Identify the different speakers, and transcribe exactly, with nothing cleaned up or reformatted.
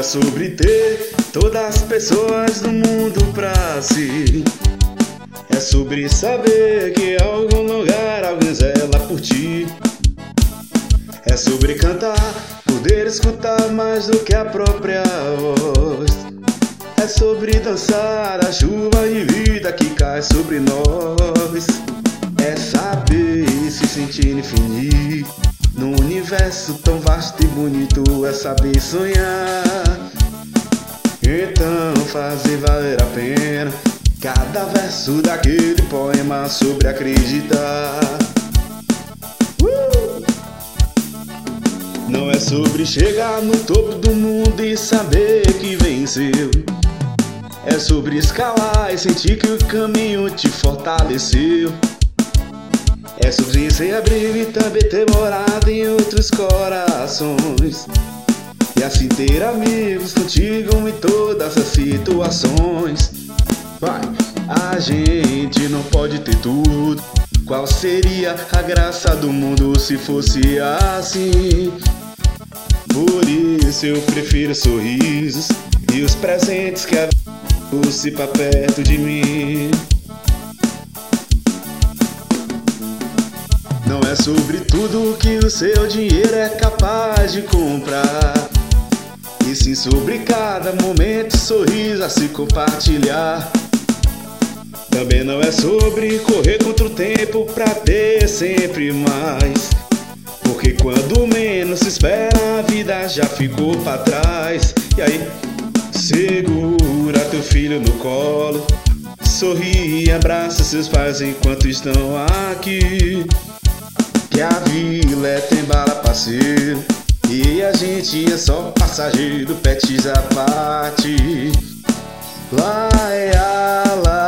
Speaker 1: sobre ter todas as pessoas do mundo pra si. É sobre saber que em algum lugar alguém zela por ti. É sobre cantar, poder escutar mais do que a própria voz. É sobre dançar a chuva de vida que cai sobre nós. É saber se sentir infinito num universo tão vasto e bonito. É saber sonhar, então fazer valer a pena cada verso daquele poema sobre acreditar. uh! Não é sobre chegar no topo do mundo e saber que venceu. É sobre escalar e sentir que o caminho te fortaleceu. É sobre ser abrigo e também ter morado em outros corações, e assim ter amigos contigo em todas as situações. Vai, a gente não pode ter tudo. Qual seria a graça do mundo se fosse assim? Por isso eu prefiro sorrisos e os presentes que a vida trouxe pra perto de mim. Não é sobre tudo que o seu dinheiro é capaz de comprar, e sim sobre cada momento, sorriso a se compartilhar. Também não é sobre correr contra o tempo pra ter sempre mais, porque quando menos se espera a vida já ficou pra trás. E aí, segura teu filho no colo, sorri e abraça seus pais enquanto estão aqui. Que a vila é tem bala parceiro e a gente é só passageiro, pets à parte. Lá é a lá.